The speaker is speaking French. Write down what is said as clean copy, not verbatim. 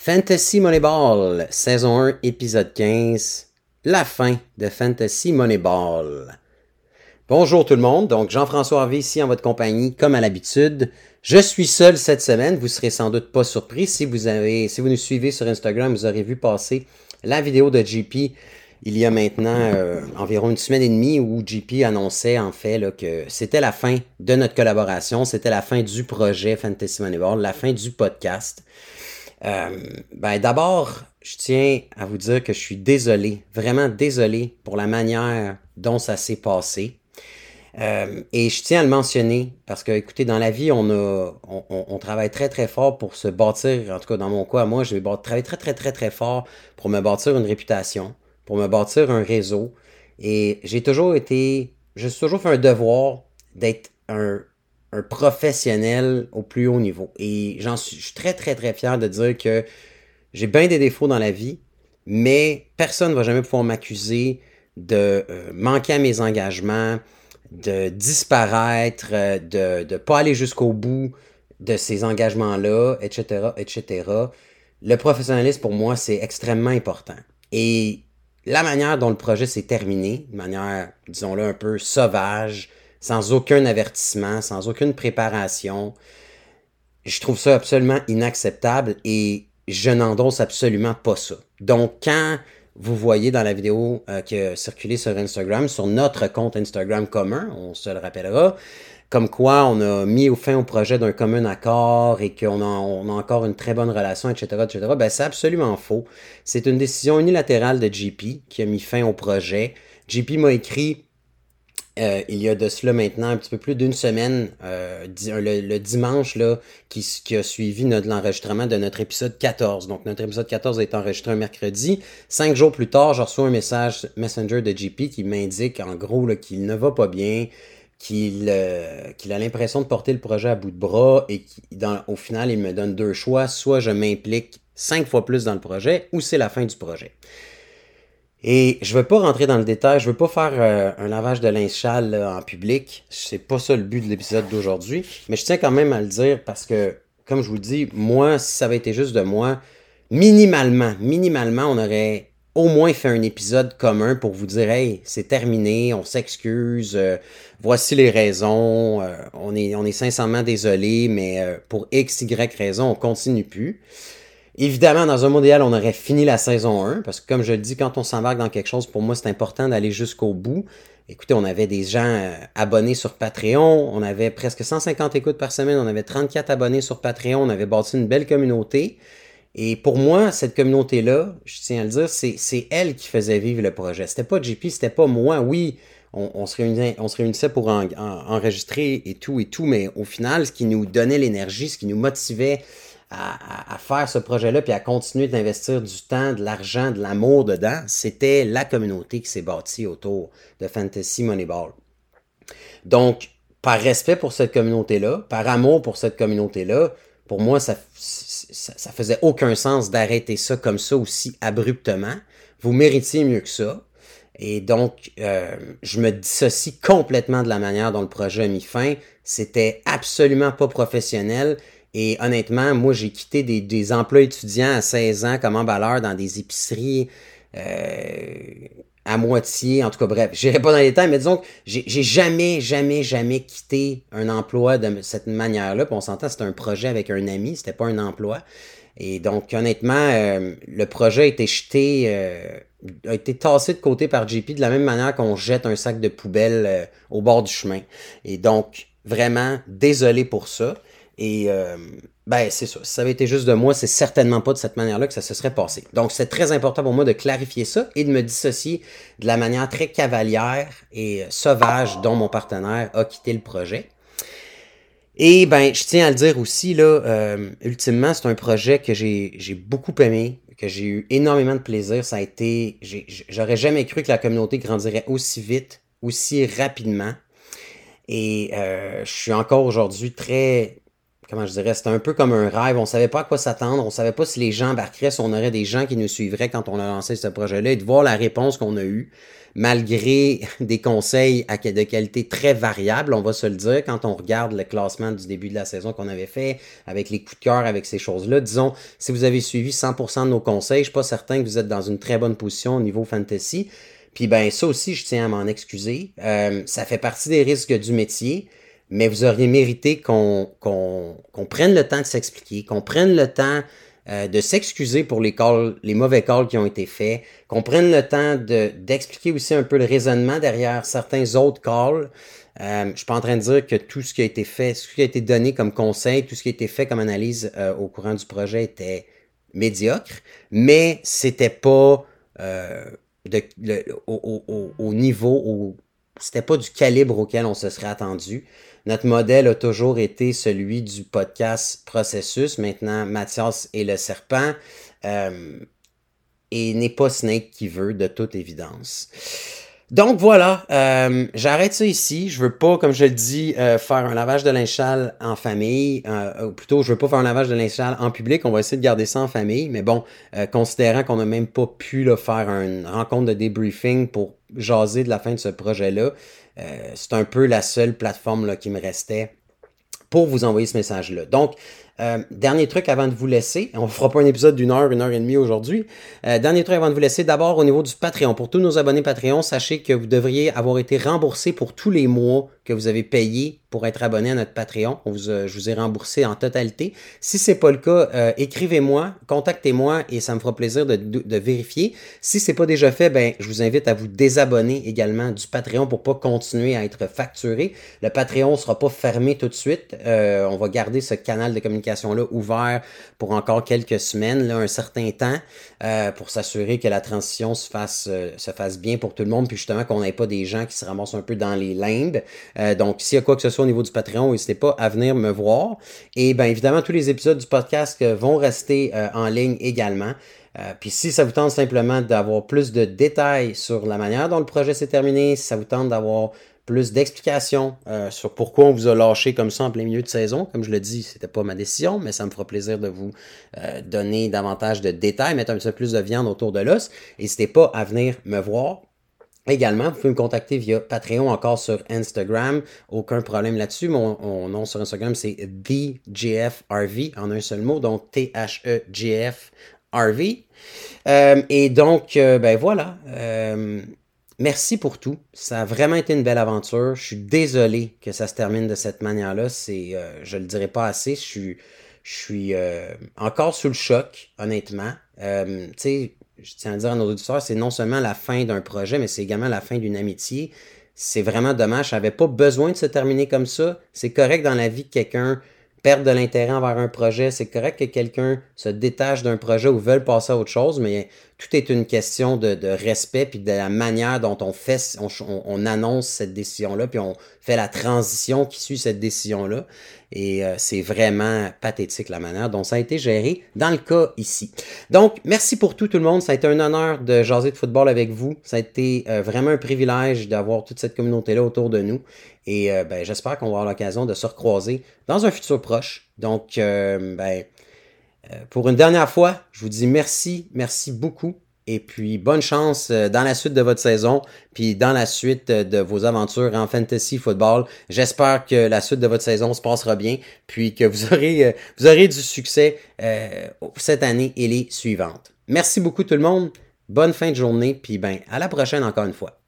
Fantasy Moneyball, saison 1, épisode 15, la fin de Fantasy Moneyball. Bonjour tout le monde, donc Jean-François Harvey ici en votre compagnie, comme à l'habitude. Je suis seul cette semaine, vous serez sans doute pas surpris. Si vous nous suivez sur Instagram, vous aurez vu passer la vidéo de JP il y a maintenant environ une semaine et demie où JP annonçait en fait là, que c'était la fin de notre collaboration, c'était la fin du projet Fantasy Moneyball, la fin du podcast. D'abord, je tiens à vous dire que je suis désolé, vraiment désolé pour la manière dont ça s'est passé. Et je tiens à le mentionner parce que, écoutez, dans la vie, on travaille très très fort pour se bâtir, en tout cas dans mon cas, moi, je vais travailler très très très très fort pour me bâtir une réputation, pour me bâtir un réseau. Et j'ai toujours fait un devoir d'être un professionnel au plus haut niveau. Et je suis très très très fier de dire que j'ai bien des défauts dans la vie, mais personne ne va jamais pouvoir m'accuser de manquer à mes engagements, de disparaître, de ne pas aller jusqu'au bout de ces engagements-là, etc., etc. Le professionnalisme, pour moi, c'est extrêmement important. Et la manière dont le projet s'est terminé, de manière, disons-le, un peu sauvage, sans aucun avertissement, sans aucune préparation, je trouve ça absolument inacceptable et je n'endosse absolument pas ça. Donc, quand vous voyez dans la vidéo qui a circulé sur Instagram, sur notre compte Instagram commun, on se le rappellera, comme quoi on a mis fin au projet d'un commun accord et qu'on a encore une très bonne relation, etc., etc., ben c'est absolument faux. C'est une décision unilatérale de JP qui a mis fin au projet. JP m'a écrit il y a de cela maintenant un petit peu plus d'une semaine, le dimanche là, qui a suivi l'enregistrement de notre épisode 14. Donc notre épisode 14 a été enregistré un mercredi. 5 jours plus tard, je reçois un message Messenger de JP qui m'indique en gros là, qu'il ne va pas bien, qu'il a l'impression de porter le projet à bout de bras et au final, il me donne deux choix. Soit je m'implique 5 fois plus dans le projet ou c'est la fin du projet. Et je veux pas rentrer dans le détail, je veux pas faire un lavage de linge sale là, en public. C'est pas ça le but de l'épisode d'aujourd'hui. Mais je tiens quand même à le dire parce que, comme je vous le dis, moi, si ça avait été juste de moi, minimalement, on aurait au moins fait un épisode commun pour vous dire « Hey, c'est terminé, on s'excuse, voici les raisons, on est sincèrement désolé, mais pour X, Y raison, on continue plus. » Évidemment, dans un monde idéal, on aurait fini la saison 1, parce que comme je le dis, quand on s'embarque dans quelque chose, pour moi, c'est important d'aller jusqu'au bout. Écoutez, on avait des gens abonnés sur Patreon, on avait presque 150 écoutes par semaine, on avait 34 abonnés sur Patreon, on avait bâti une belle communauté. Et pour moi, cette communauté-là, je tiens à le dire, c'est elle qui faisait vivre le projet. C'était pas JP, c'était pas moi. Oui, on se réunissait pour enregistrer et tout, mais au final, ce qui nous donnait l'énergie, ce qui nous motivait à faire ce projet-là puis à continuer d'investir du temps, de l'argent, de l'amour dedans, c'était la communauté qui s'est bâtie autour de Fantasy Moneyball. Donc, par respect pour cette communauté-là, par amour pour cette communauté-là, pour moi, ça faisait aucun sens d'arrêter ça comme ça aussi abruptement. Vous méritiez mieux que ça. Et donc, je me dissocie complètement de la manière dont le projet a mis fin. C'était absolument pas professionnel. Et honnêtement, moi, j'ai quitté des emplois étudiants à 16 ans comme emballeur dans des épiceries à moitié. En tout cas, bref, je n'irai pas dans les détails, mais disons que j'ai jamais quitté un emploi de cette manière-là. Puis on s'entend, c'était un projet avec un ami, c'était pas un emploi. Et donc, honnêtement, le projet a été a été tassé de côté par JP de la même manière qu'on jette un sac de poubelle au bord du chemin. Et donc, vraiment, désolé pour ça. Et c'est ça. Si ça avait été juste de moi, c'est certainement pas de cette manière-là que ça se serait passé. Donc, c'est très important pour moi de clarifier ça et de me dissocier de la manière très cavalière et sauvage dont mon partenaire a quitté le projet. Et je tiens à le dire aussi, là, ultimement, c'est un projet que j'ai beaucoup aimé, que j'ai eu énormément de plaisir. Ça a été, j'aurais jamais cru que la communauté grandirait aussi vite, aussi rapidement. Et je suis encore aujourd'hui très comment je dirais, c'était un peu comme un rêve. On savait pas à quoi s'attendre. On savait pas si les gens embarqueraient, si on aurait des gens qui nous suivraient quand on a lancé ce projet-là et de voir la réponse qu'on a eue, malgré des conseils de qualité très variables, on va se le dire, quand on regarde le classement du début de la saison qu'on avait fait, avec les coups de cœur, avec ces choses-là. Disons, si vous avez suivi 100% de nos conseils, je suis pas certain que vous êtes dans une très bonne position au niveau fantasy. Puis ben ça aussi, je tiens à m'en excuser. Ça fait partie des risques du métier. Mais vous auriez mérité qu'on prenne le temps de s'expliquer, qu'on prenne le temps de s'excuser pour les mauvais calls qui ont été faits, qu'on prenne le temps d'expliquer aussi un peu le raisonnement derrière certains autres calls. Je suis pas en train de dire que tout ce qui a été fait, ce qui a été donné comme conseil, tout ce qui a été fait comme analyse au courant du projet était médiocre, mais c'était pas au niveau, c'était pas du calibre auquel on se serait attendu. Notre modèle a toujours été celui du podcast Processus. Maintenant, Mathias est le serpent et n'est pas Snake qui veut, de toute évidence. Donc voilà, j'arrête ça ici. Je veux pas, comme je le dis, faire un lavage de linge sale en famille. Ou plutôt, je veux pas faire un lavage de linge sale en public. On va essayer de garder ça en famille. Mais bon, considérant qu'on n'a même pas pu là, faire une rencontre de débriefing pour jaser de la fin de ce projet-là, c'est un peu la seule plateforme là, qui me restait pour vous envoyer ce message-là. Donc, dernier truc avant de vous laisser, on ne fera pas un épisode d'une heure et demie aujourd'hui. Dernier truc avant de vous laisser, d'abord au niveau du Patreon. Pour tous nos abonnés Patreon, sachez que vous devriez avoir été remboursé pour tous les mois que vous avez payé pour être abonné à notre Patreon. Je vous ai remboursé en totalité. Si ce n'est pas le cas, écrivez-moi, contactez-moi et ça me fera plaisir de vérifier. Si ce n'est pas déjà fait, ben, je vous invite à vous désabonner également du Patreon pour ne pas continuer à être facturé. Le Patreon ne sera pas fermé tout de suite. On va garder ce canal de communication-là ouvert pour encore quelques semaines, là, un certain temps, pour s'assurer que la transition se fasse bien pour tout le monde, puis justement qu'on n'ait pas des gens qui se ramassent un peu dans les limbes. Donc, s'il y a quoi que ce soit au niveau du Patreon, n'hésitez pas à venir me voir. Et bien évidemment, tous les épisodes du podcast vont rester en ligne également. Puis si ça vous tente simplement d'avoir plus de détails sur la manière dont le projet s'est terminé, si ça vous tente d'avoir plus d'explications sur pourquoi on vous a lâché comme ça en plein milieu de saison. Comme je le dis, c'était pas ma décision, mais ça me fera plaisir de vous donner davantage de détails, mettre un petit peu plus de viande autour de l'os. N'hésitez pas à venir me voir. Également, vous pouvez me contacter via Patreon, encore sur Instagram. Aucun problème là-dessus. Mon nom sur Instagram, c'est TheGFRV, en un seul mot, donc THEGFRV. Et donc, ben voilà. Merci pour tout. Ça a vraiment été une belle aventure. Je suis désolé que ça se termine de cette manière-là. Je le dirai pas assez. Je suis encore sous le choc, honnêtement. Tu sais, je tiens à dire à nos auditeurs, c'est non seulement la fin d'un projet, mais c'est également la fin d'une amitié. C'est vraiment dommage. Ça n'avait pas besoin de se terminer comme ça. C'est correct dans la vie que quelqu'un perde de l'intérêt envers un projet. C'est correct que quelqu'un se détache d'un projet ou veuille passer à autre chose, mais tout est une question de respect puis de la manière dont on annonce cette décision-là, puis on fait la transition qui suit cette décision-là. Et c'est vraiment pathétique la manière dont ça a été géré dans le cas ici. Donc, merci pour tout le monde. Ça a été un honneur de jaser de football avec vous. Ça a été vraiment un privilège d'avoir toute cette communauté-là autour de nous. Et ben, j'espère qu'on va avoir l'occasion de se recroiser dans un futur proche. Donc, pour une dernière fois, je vous dis merci beaucoup. Et puis, bonne chance dans la suite de votre saison, puis dans la suite de vos aventures en fantasy football. J'espère que la suite de votre saison se passera bien, puis que vous aurez du succès cette année et les suivantes. Merci beaucoup tout le monde. Bonne fin de journée, puis ben à la prochaine encore une fois.